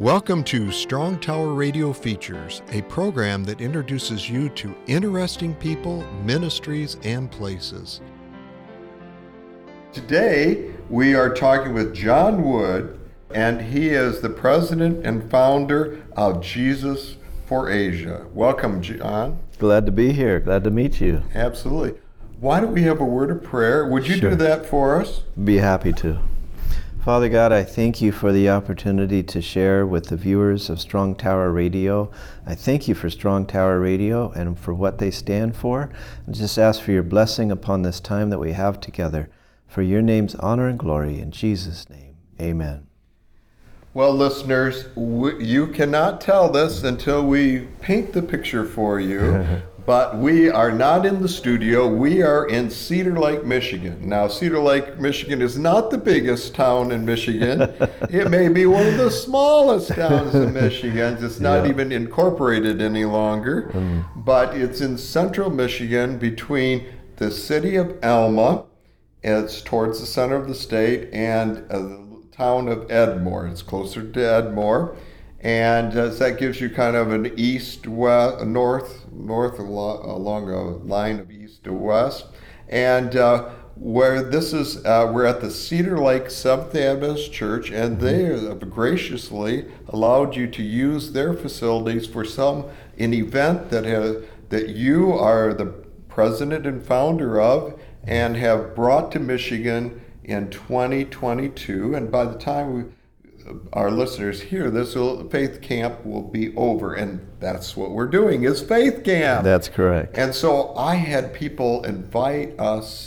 Welcome to Strong Tower Radio Features, a program that introduces you to interesting people, ministries, and places. Today, we are talking with John Wood, and he is the president and founder of Jesus for Asia. Welcome, John. Glad to be here. Glad to meet you. Absolutely. Why don't we have a word of prayer? Would you do that for us? Be happy to. Father God, I thank you for the opportunity to share with the viewers of Strong Tower Radio. I thank you for Strong Tower Radio and for what they stand for. And just ask for your blessing upon this time that we have together. For your name's honor and glory, in Jesus' name, amen. Well, listeners, you cannot tell this until we paint the picture for you. But we are not in the studio. We are in Cedar Lake, Michigan. Now, Cedar Lake, Michigan is not the biggest town in Michigan. It may be one of the smallest towns in Michigan. It's not even incorporated any longer. But it's in central Michigan between the city of Alma, it's towards the center of the state, and the town of Edmore. It's closer to Edmore. And that gives you kind of an north along a line of east to west. And where this is, we're at the Cedar Lake Seventh Adventist Church, and they have graciously allowed you to use their facilities for an event that you are the president and founder of and have brought to Michigan in 2022. And by the time our listeners hear this, Faith Camp will be over, and that's what we're doing is Faith Camp. That's correct. And so I had people invite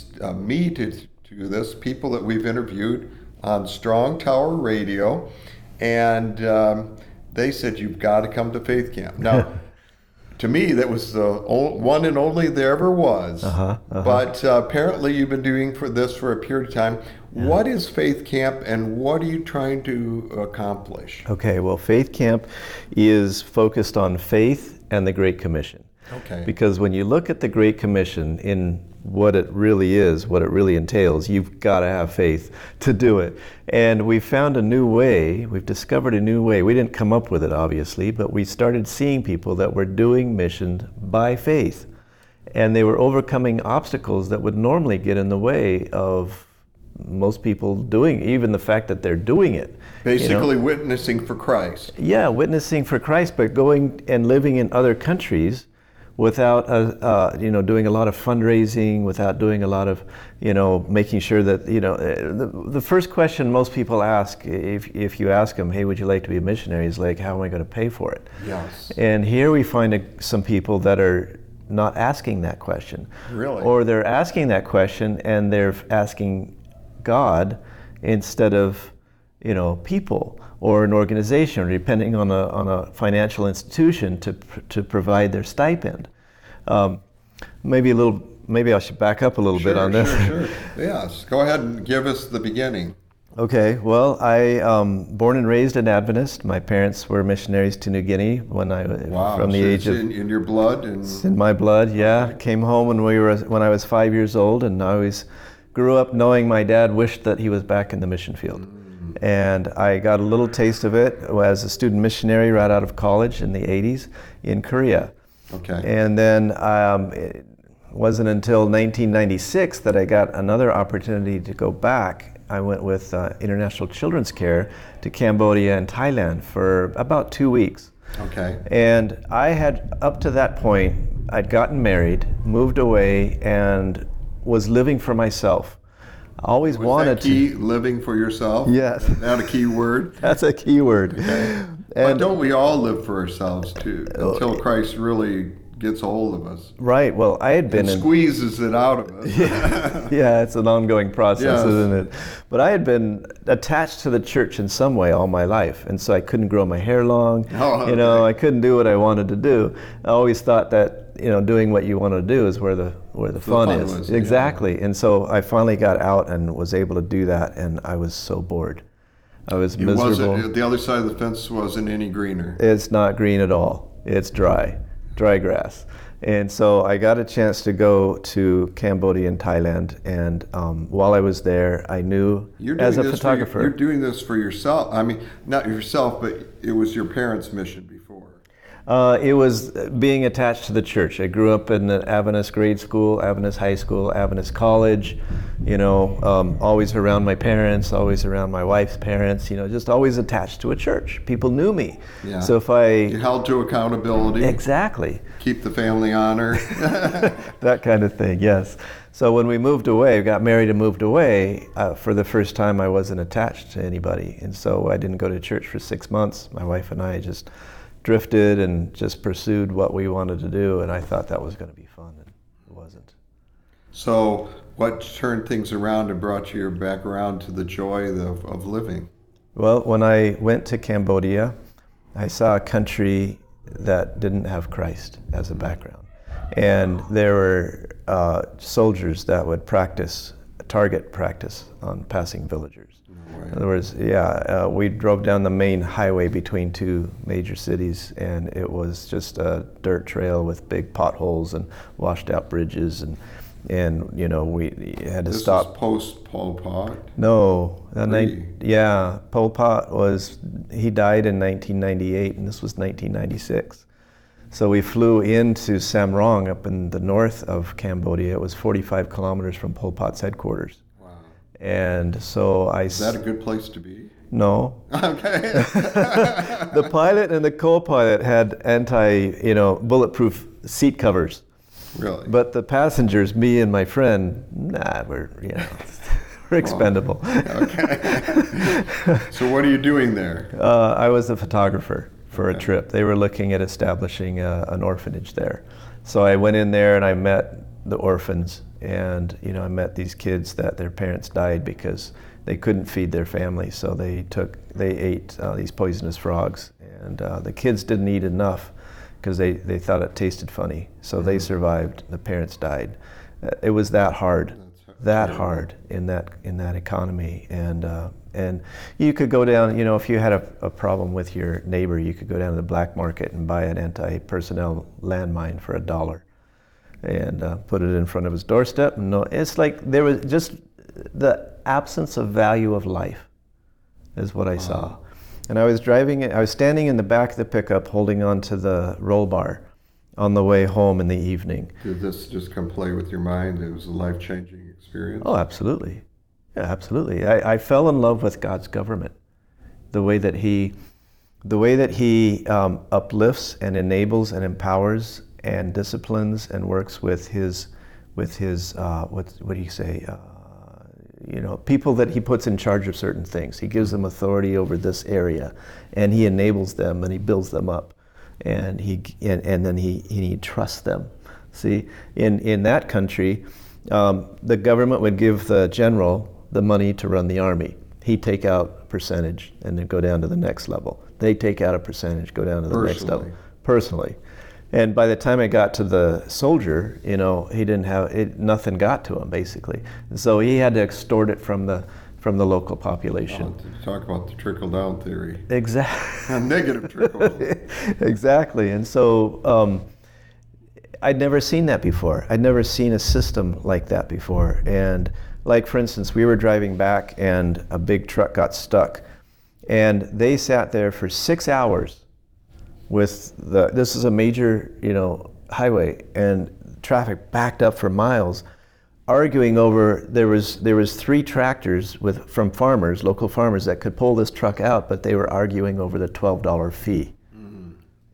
me to this, people that we've interviewed on Strong Tower Radio, and they said, you've got to come to Faith Camp. Now, to me, that was the one and only there ever was. But apparently you've been doing this for a period of time. What is Faith Camp, and what are you trying to accomplish? Okay, well, Faith Camp is focused on faith and the Great Commission. Okay. Because when you look at the Great Commission in what it really is, what it really entails, you've got to have faith to do it. And we found a new way, we've discovered a new way. We didn't come up with it, obviously, but we started seeing people that were doing missions by faith. And they were overcoming obstacles that would normally get in the way of most people doing, even the fact that they're doing it. Basically witnessing for Christ. Yeah, witnessing for Christ, but going and living in other countries without, doing a lot of fundraising, without doing a lot of, making sure that, the first question most people ask, if you ask them, hey, would you like to be a missionary, is like, how am I going to pay for it? Yes. And here we find some people that are not asking that question. Really? Or they're asking that question and they're asking God instead of, people or an organization, or depending on a financial institution to provide their stipend. Maybe I should back up a little bit on this. Sure. Yes, go ahead and give us the beginning. Okay, well, I born and raised an Adventist. My parents were missionaries to New Guinea when I from the age of in your blood. It's in my blood, yeah. Came home when I was 5 years old, and I always grew up knowing my dad wished that he was back in the mission field. And I got a little taste of it as a student missionary right out of college in the 80s in Korea. Okay. And then it wasn't until 1996 that I got another opportunity to go back. I went with International Children's Care to Cambodia and Thailand for about 2 weeks. Okay. And I had, up to that point, I'd gotten married, moved away, and was living for myself. I always wanted to. Living for yourself? Yes. Is that a key word? That's a key word. Okay. But don't we all live for ourselves too, until Christ really gets a hold of us? Right. Well, I had been squeezes it out of us. Yeah, it's an ongoing process, yes. Isn't it? But I had been attached to the church in some way all my life, and so I couldn't grow my hair long. I couldn't do what I wanted to do. I always thought that doing what you want to do is where the fun is. Was, exactly. Yeah. And so I finally got out and was able to do that, and I was so bored. I was miserable. The other side of the fence wasn't any greener. It's not green at all. It's dry grass. And so I got a chance to go to Cambodia and Thailand, and while I was there, I knew as a photographer. You're doing this for yourself. I mean, not yourself, but it was your parents' mission before. It was being attached to the church. I grew up in the Adventist grade school, Adventist high school, Adventist college, always around my parents, always around my wife's parents, just always attached to a church. People knew me. Yeah. So if You're held to accountability. Exactly. Keep the family honor. That kind of thing, yes. So when we moved away, got married and moved away, for the first time I wasn't attached to anybody. And so I didn't go to church for 6 months. My wife and I just drifted and just pursued what we wanted to do, and I thought that was going to be fun, and it wasn't. So what turned things around and brought you back around to the joy of living? Well, when I went to Cambodia, I saw a country that didn't have Christ as a background. And there were soldiers that would target practice on passing villagers. In other words, we drove down the main highway between two major cities, and it was just a dirt trail with big potholes and washed out bridges, and we had to stop. This is post Pol Pot? No, Pol Pot he died in 1998, and this was 1996. So we flew into Sam Rong up in the north of Cambodia. It was 45 kilometers from Pol Pot's headquarters. And so Is that a good place to be? No. Okay. The pilot and the co-pilot had bulletproof seat covers. Really? But the passengers, me and my friend, we're expendable. Okay. So what are you doing there? I was a photographer for a trip. They were looking at establishing an orphanage there. So I went in there and I met the orphans. And I met these kids that their parents died because they couldn't feed their family, so they ate these poisonous frogs. And the kids didn't eat enough because they thought it tasted funny. So they survived. The parents died. It was that hard in that economy. And you could go down. If you had a problem with your neighbor, you could go down to the black market and buy an anti-personnel landmine for $1. And put it in front of his doorstep. No, it's like there was just the absence of value of life is what I saw. And I was standing in the back of the pickup holding on to the roll bar on the way home in the evening. Did this just come play with your mind? It was a life-changing experience? Oh, absolutely. Yeah, absolutely. I fell in love with God's government. The way that he uplifts and enables and empowers and disciplines and works with his what do you say? People that he puts in charge of certain things. He gives them authority over this area, and he enables them and he builds them up, and then he trusts them. See, in that country, the government would give the general the money to run the army. He'd take out a percentage and then go down to the next level. They take out a percentage, go down to the next level. Personally. And by the time I got to the soldier, he didn't have it. Nothing got to him basically. And so he had to extort it from the local population. Talk about the trickle-down theory. Exactly. A negative trickle. Exactly. And so I'd never seen that before. I'd never seen a system like that before. And like, for instance, we were driving back and a big truck got stuck, and they sat there for 6 hours. This is a major, highway, and traffic backed up for miles, arguing over. There was 3 tractors from farmers, local farmers, that could pull this truck out, but they were arguing over the $12 fee. Mm.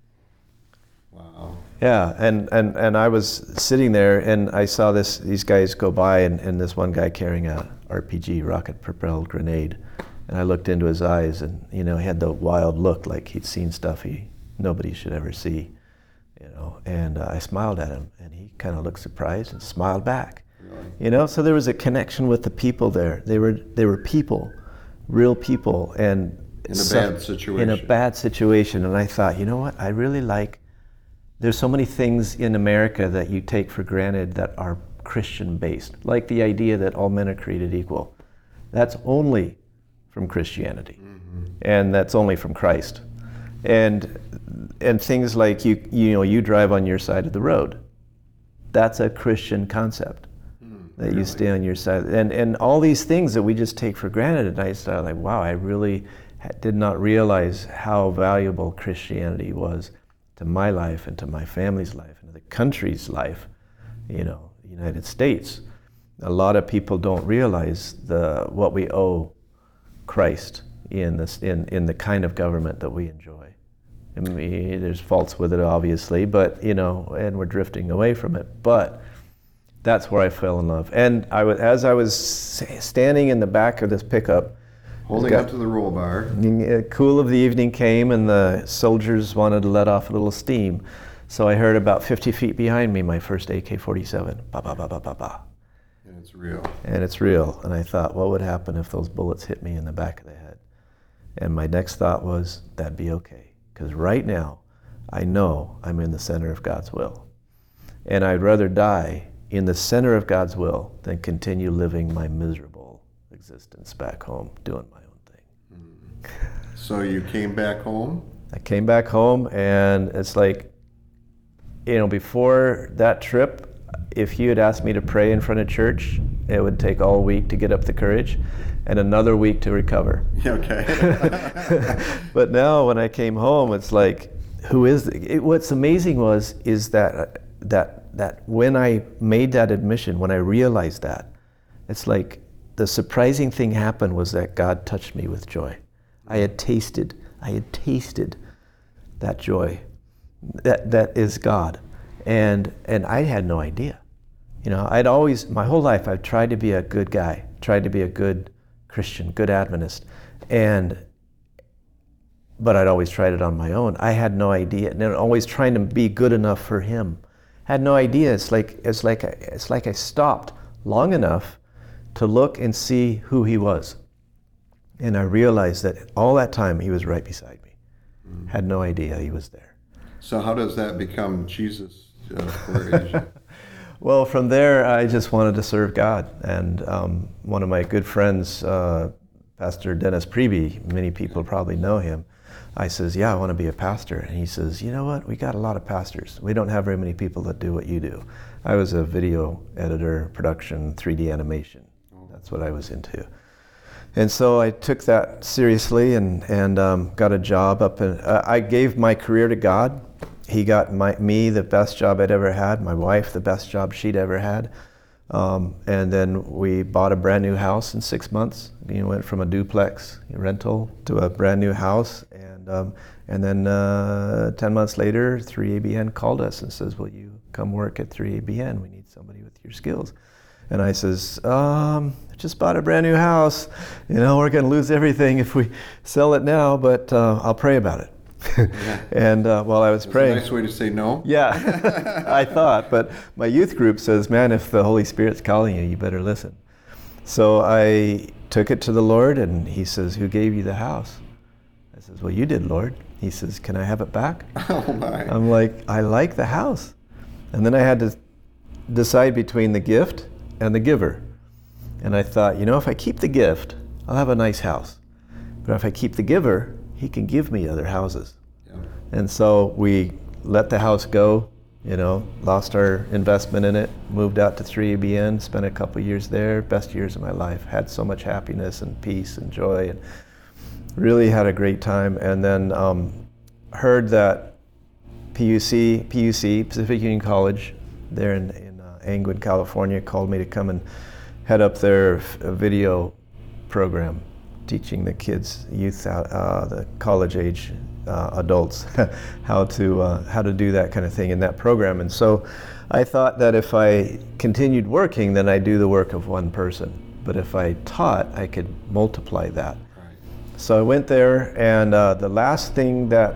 Wow. Yeah, and I was sitting there, and I saw these guys go by, and this one guy carrying a RPG, rocket-propelled grenade, and I looked into his eyes, and he had the wild look, like he'd seen stuff nobody should ever see, and I smiled at him, and he kind of looked surprised and smiled back. Really? So there was a connection with the people there. They were people, real people, and in a bad situation. In a bad situation, and I thought, what? I really like. There's so many things in America that you take for granted that are Christian-based, like the idea that all men are created equal. That's only from Christianity, and that's only from Christ. And things like you drive on your side of the road, That's a Christian concept. That really? You stay on your side. And all these things that we just take for granted. And I started like, wow, I really did not realize how valuable Christianity was to my life and to my family's life and to the country's life, you know, the United States. A lot of people don't realize what we owe Christ in the kind of government that we enjoy. I mean, there's faults with it, obviously, but, you know, and we're drifting away from it. But that's where I fell in love. And as I was standing in the back of this pickup, holding up to the roll bar, cool of the evening came, and the soldiers wanted to let off a little steam. So I heard about 50 feet behind me my first AK-47. Ba ba ba ba ba ba. and it's real. And it's real. And I thought, what would happen if those bullets hit me in the back of the head? And my next thought was, that'd be okay. Because right now, I know I'm in the center of God's will. And I'd rather die in the center of God's will than continue living my miserable existence back home, doing my own thing. So you came back home? I came back home, and it's like, you know, before that trip, if you had asked me to pray in front of church, it would take all week to get up the courage and another week to recover. Okay. But now when I came home, it's like, who is what's amazing is that when I made that admission, when I realized that, it's like the surprising thing happened was that God touched me with joy. I had tasted that joy that is God. And I had no idea. You know, I'd always, my whole life, I've tried to be a good guy, tried to be a good Christian, good Adventist, but I'd always tried it on my own. I had no idea, and always trying to be good enough for Him. Had no idea. It's like I stopped long enough to look and see who He was, and I realized that all that time He was right beside me. Had no idea He was there. So how does that become Jesus for Asia? Well, from there, I just wanted to serve God. And one of my good friends, Pastor Dennis Preby, many people probably know him, I says, yeah, I want to be a pastor. And he says, you know what, we got a lot of pastors. We don't have very many people that do what you do. I was a video editor, production, 3D animation. That's what I was into. And so I took that seriously and got a job up in, I gave my career to God. He got me the best job I'd ever had, my wife the best job she'd ever had. And then we bought a brand new house in 6 months. You know, went from a duplex rental to a brand new house. And then 10 months later, 3ABN called us and says, will you come work at 3ABN? We need somebody with your skills. And I says, I just bought a brand new house. You know, we're going to lose everything if we sell it now, but I'll pray about it. Yeah. And while I was praying, a nice way to say no. Yeah, I thought, but my youth group says, man, if the Holy Spirit's calling you, you better listen. So I took it to the Lord, and He says, who gave you the house? I says, well, you did, Lord. He says, can I have it back? Oh my. I'm like, I like the house. And then I had to decide between the gift and the giver. And I thought, you know, if I keep the gift, I'll have a nice house. But if I keep the giver, He can give me other houses. Yeah. And so we let the house go, you know, lost our investment in it, moved out to 3ABN, spent a couple years there, best years of my life, had so much happiness and peace and joy, and really had a great time. And then heard that PUC, Pacific Union College, there in Angwin, California, called me to come and head up their video program, teaching the kids, youth, the college-age adults, how to do that kind of thing in that program. And so I thought that if I continued working, then I'd do the work of one person. But if I taught, I could multiply that. Right. So I went there, and the last thing that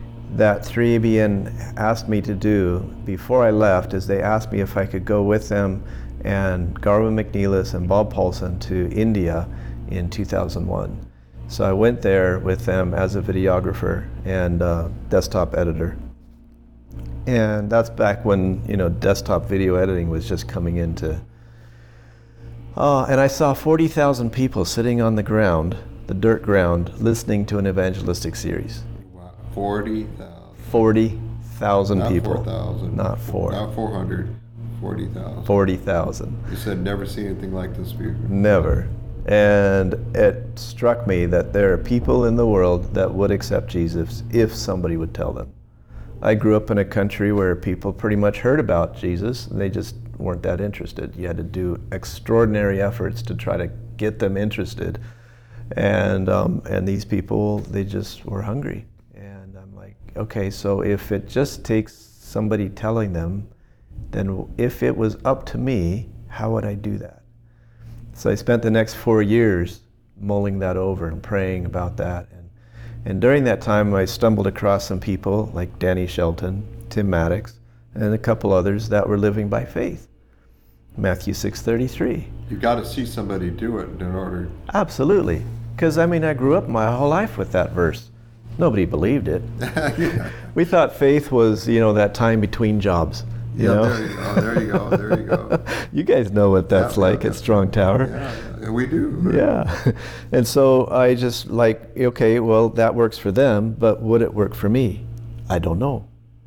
3ABN asked me to do before I left is they asked me if I could go with them and Garvin McNeilis and Bob Paulson to India in 2001. So I went there with them as a videographer and desktop editor. And that's back when, you know, desktop video editing was just coming into. And I saw 40,000 people sitting on the ground, the dirt ground, listening to an evangelistic series. Wow. 40,000. 40,000 people. 4,000. Not 4. Not 400. 40,000. 40,000. You said never seen anything like this before. Never. And it struck me that there are people in the world that would accept Jesus if somebody would tell them. I grew up in a country where people pretty much heard about Jesus, and they just weren't that interested. You had to do extraordinary efforts to try to get them interested. And these people, they just were hungry. And I'm like, okay, so if it just takes somebody telling them, then if it was up to me, how would I do that? So I spent the next 4 years mulling that over and praying about that. And during that time, I stumbled across some people like Danny Shelton, Tim Maddox, and a couple others that were living by faith. Matthew 6:33. You got to see somebody do it in order. Absolutely. Because, I mean, I grew up my whole life with that verse. Nobody believed it. Yeah. We thought faith was, that time between jobs. You know? There you go. You guys know what that's like at Strong Tower. Yeah, we do. Yeah. And so I just okay, well, that works for them, but would it work for me? I don't know.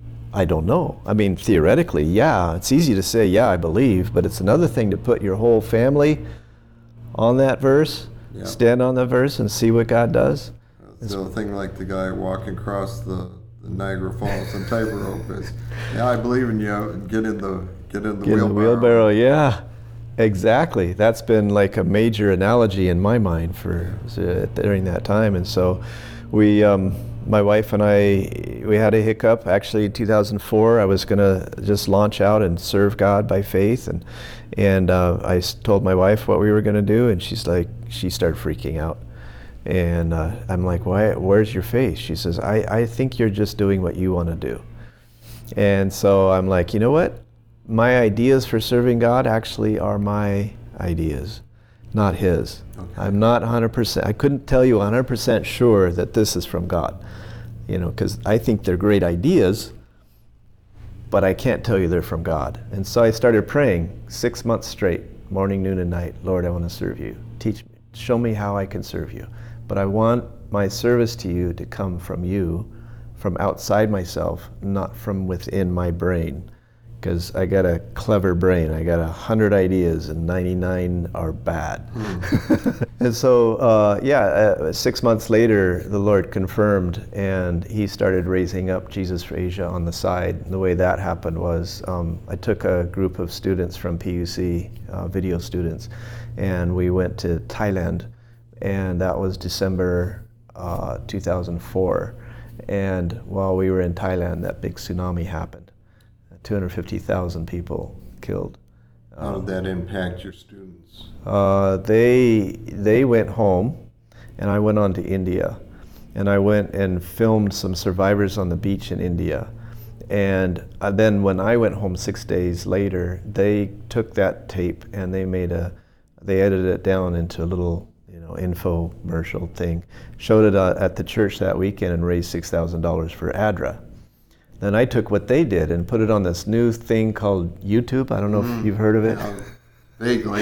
I mean, theoretically, yeah, it's easy to say, yeah, I believe, but it's another thing to put your whole family on that verse, stand on the verse and see what God does. So a thing like the guy walking across the Niagara Falls on tightrope is, yeah, I believe in you, and get in the wheelbarrow. Yeah, exactly. That's been like a major analogy in my mind for during that time. And so we, my wife and I, we had a hiccup. Actually, in 2004, I was going to just launch out and serve God by faith, and I told my wife what we were going to do, and she started freaking out. And I'm like, where's your faith? She says, I think you're just doing what you want to do. And so I'm like, you know what? My ideas for serving God actually are my ideas, not his. Okay. I'm not 100%, I couldn't tell you 100% sure that this is from God, because I think they're great ideas, but I can't tell you they're from God. And so I started praying 6 months straight, morning, noon, and night. Lord, I want to serve you. Teach me, show me how I can serve you. But I want my service to you to come from you, from outside myself, not from within my brain. Because I got a clever brain. I got 100 ideas and 99 are bad. And so, 6 months later, the Lord confirmed, and he started raising up Jesus for Asia on the side. And the way that happened was I took a group of students from PUC, video students, and we went to Thailand. And that was December 2004. And while we were in Thailand, that big tsunami happened. 250,000 people killed. How did that impact your students? They went home, and I went on to India. And I went and filmed some survivors on the beach in India. And then when I went home 6 days later, they took that tape and they edited it down into a little infomercial thing, showed it at the church that weekend and raised $6,000 for ADRA. Then I took what they did and put it on this new thing called YouTube. I don't know if you've heard of it. Vaguely.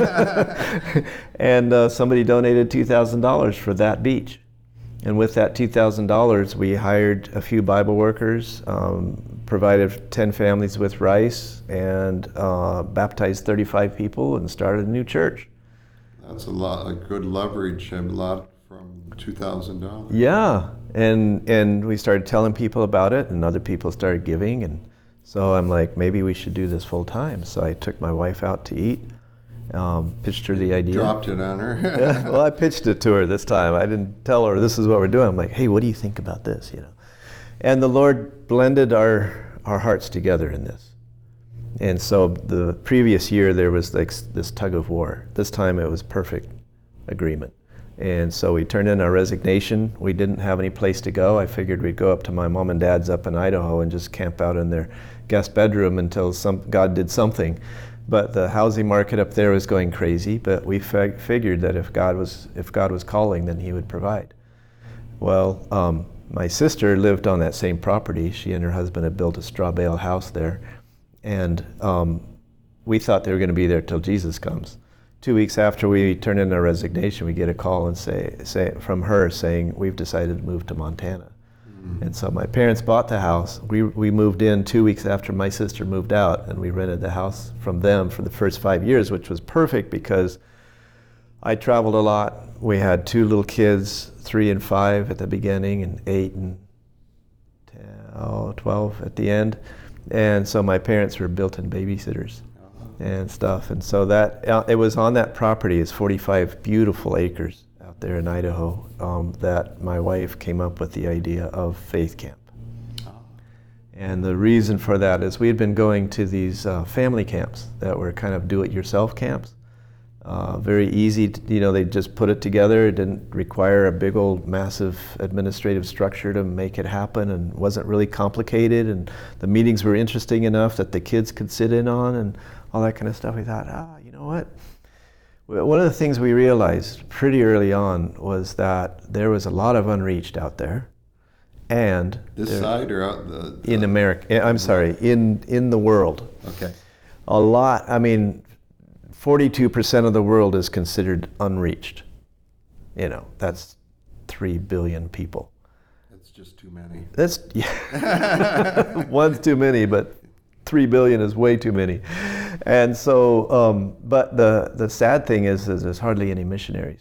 And somebody donated $2,000 for that beach. And with that $2,000, we hired a few Bible workers, provided 10 families with rice, and baptized 35 people and started a new church. That's a good leverage, and a lot from $2,000. Yeah, and we started telling people about it, and other people started giving, and so I'm like, maybe we should do this full time. So I took my wife out to eat, pitched her the idea. Dropped it on her. Yeah, well, I pitched it to her this time. I didn't tell her this is what we're doing. I'm like, hey, what do you think about this? And the Lord blended our hearts together in this. And so the previous year there was this tug of war. This time it was perfect agreement. And so we turned in our resignation. We didn't have any place to go. I figured we'd go up to my mom and dad's up in Idaho and just camp out in their guest bedroom until God did something. But the housing market up there was going crazy, but we figured that if God was calling, then he would provide. Well, my sister lived on that same property. She and her husband had built a straw bale house there. And we thought they were going to be there till Jesus comes. 2 weeks after we turned in our resignation, we get a call and say from her saying, we've decided to move to Montana. And so my parents bought the house. We moved in 2 weeks after my sister moved out, and we rented the house from them for the first 5 years, which was perfect because I traveled a lot. We had 2 little kids, 3 and 5 at the beginning, and 8 and 12 at the end. And so my parents were built-in babysitters and stuff. And so that it was on that property, it's 45 beautiful acres out there in Idaho, that my wife came up with the idea of Faith Camp. And the reason for that is we had been going to these family camps that were kind of do-it-yourself camps. Very easy, they just put it together. It didn't require a big old massive administrative structure to make it happen, and wasn't really complicated, and the meetings were interesting enough that the kids could sit in on and all that kind of stuff. We thought, you know what? One of the things we realized pretty early on was that there was a lot of unreached out there. And this side or out in America, I'm sorry, in the world. Okay. A lot, 42% of the world is considered unreached. That's 3 billion people. That's just too many. One's too many, but 3 billion is way too many. And so, but the sad thing is there's hardly any missionaries.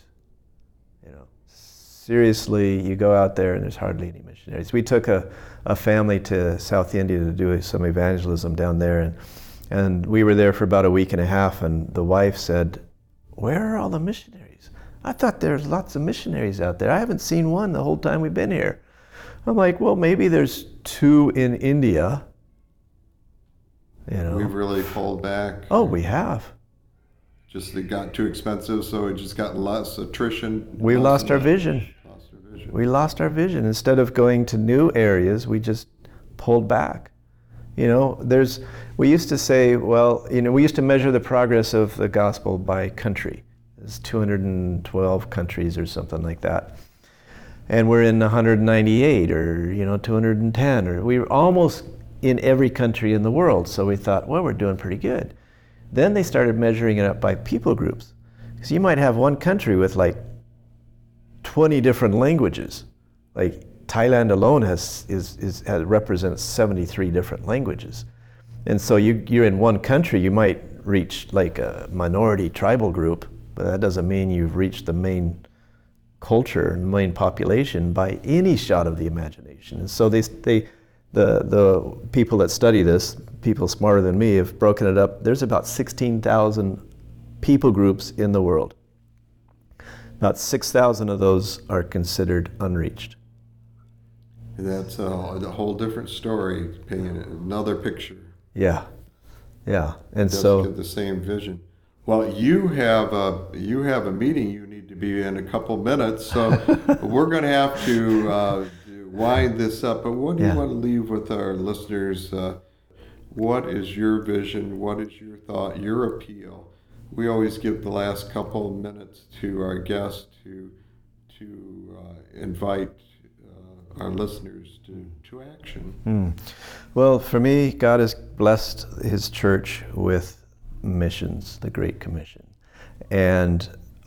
Seriously, you go out there and there's hardly any missionaries. We took a family to South India to do some evangelism down there, and we were there for about a week and a half, and the wife said, "Where are all the missionaries? I thought there's lots of missionaries out there. I haven't seen one the whole time we've been here." I'm like, "Well, maybe there's 2 in India." We've really pulled back. Oh, we have. Just it got too expensive, so it just got less attrition. We lost our vision. We lost our vision. Instead of going to new areas, we just pulled back. We used to say, we used to measure the progress of the gospel by country. There's 212 countries or something like that. And we're in 198 or, 210, or we were almost in every country in the world. So we thought, well, we're doing pretty good. Then they started measuring it up by people groups. Because you might have one country with 20 different languages. Like Thailand alone represents 73 different languages. And so you're in one country, you might reach a minority tribal group, but that doesn't mean you've reached the main culture and main population by any shot of the imagination. And so the people that study this, people smarter than me, have broken it up. There's about 16,000 people groups in the world. About 6,000 of those are considered unreached. That's a whole different story, painting another picture. Yeah. And it so get the same vision. Well, you have a meeting you need to be in a couple minutes, so we're going to have to wind this up. But what do you want to leave with our listeners? What is your vision? What is your thought? Your appeal? We always give the last couple of minutes to our guests to invite our listeners to action. Well, for me, God has blessed His church with missions, the Great Commission. And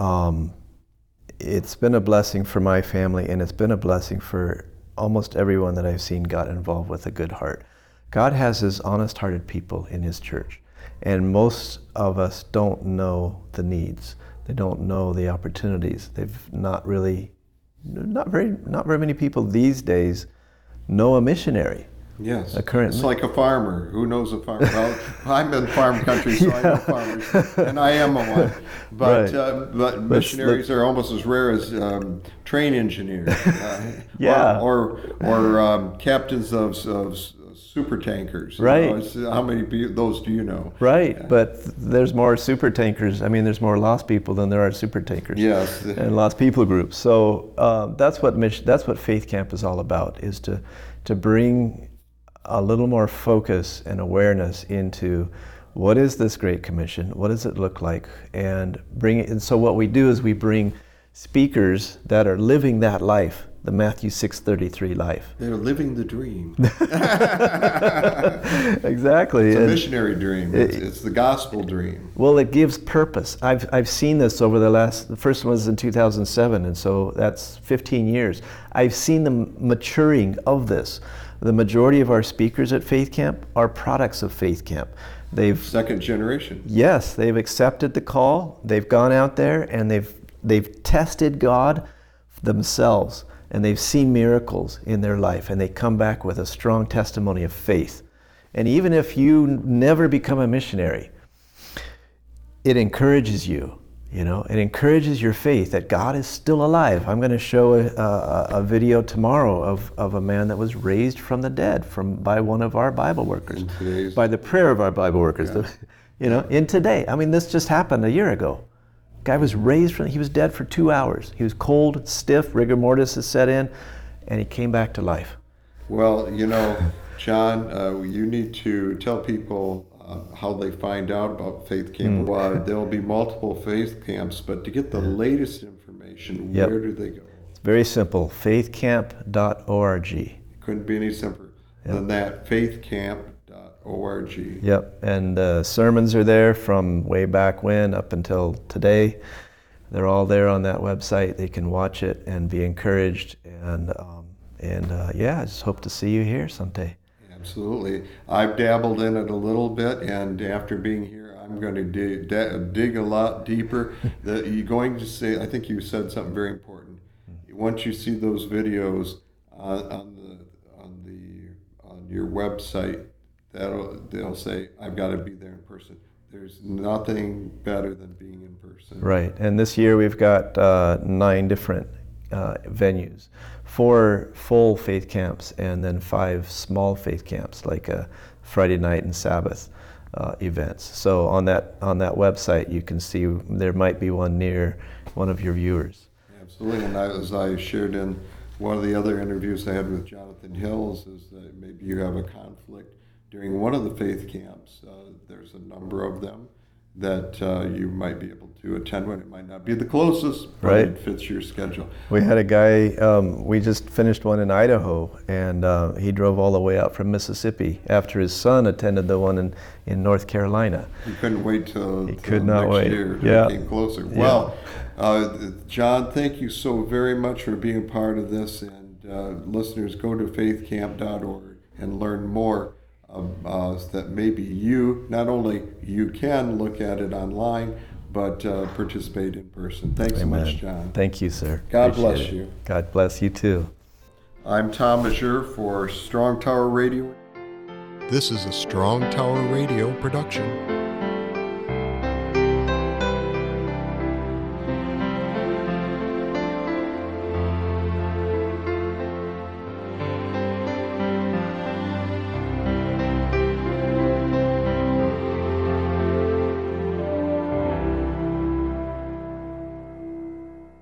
it's been a blessing for my family, and it's been a blessing for almost everyone that I've seen got involved with a good heart. God has His honest-hearted people in His church, and most of us don't know the needs. They don't know the opportunities. Not very many people these days know a missionary. Yes, it's like a farmer. Who knows a farmer? Well, I'm in farm country, so I know farmers, and I am one. But, right. But missionaries are almost as rare as train engineers, or captains of super tankers. Right. How many of those do you know? Right, but there's more super tankers. There's more lost people than there are super tankers. Yes. And lost people groups. So that's what Faith Camp is all about, is to bring a little more focus and awareness into what is this Great Commission, what does it look like, and bring it. And so what we do is we bring speakers that are living that life the Matthew 6:33 life. They're living the dream. Exactly. It's a And missionary dream. It's the gospel dream. well, it gives purpose. I've seen this over the first one was in 2007, and so that's 15 years. I've seen the maturing of this. The majority of our speakers at Faith Camp are products of Faith Camp. Second generation. Yes, they've accepted the call. They've gone out there and they've tested God themselves, and they've seen miracles in their life, and they come back with a strong testimony of faith. And even if you never become a missionary, it encourages you. It encourages your faith that God is still alive. I'm going to show a video tomorrow of a man that was raised from the dead by one of our Bible workers, by the prayer of our Bible workers. Yeah. In today. I mean, this just happened a year ago. Guy was raised he was dead for 2 hours. He was cold, stiff, rigor mortis has set in, and he came back to life. Well, John, you need to tell people how they find out about Faith Camp. Well, there'll be multiple Faith Camps, but to get the latest information, where do they go? It's very simple, faithcamp.org. Couldn't be any simpler than that, faithcamp.org. Yep, and sermons are there from way back when up until today. They're all there on that website. They can watch it and be encouraged. And I just hope to see you here someday. Absolutely. I've dabbled in it a little bit, and after being here, I'm going to dig a lot deeper. You're going to say, I think you said something very important. Once you see those videos on your website, they'll say, I've got to be there in person. There's nothing better than being in person. Right, and this year we've got 9 different venues, 4 full faith camps, and then 5 small faith camps, like a Friday night and Sabbath events. So on that website, you can see there might be one near one of your viewers. Absolutely, and as I shared in one of the other interviews I had with Jonathan Hills, is that maybe you have a conflict during one of the faith camps. There's a number of them that you might be able to attend when it might not be the closest, but right. It fits your schedule. We had a guy, we just finished one in Idaho, and he drove all the way out from Mississippi after his son attended the one in North Carolina. He couldn't wait till next year to get closer. Yeah. Well, John, thank you so very much for being a part of this, and listeners, go to faithcamp.org and learn more. That maybe not only you can look at it online, but participate in person. Thanks so much, John. Thank you, sir. God bless you. God bless you too. I'm Tom Mazur for Strong Tower Radio. This is a Strong Tower Radio production.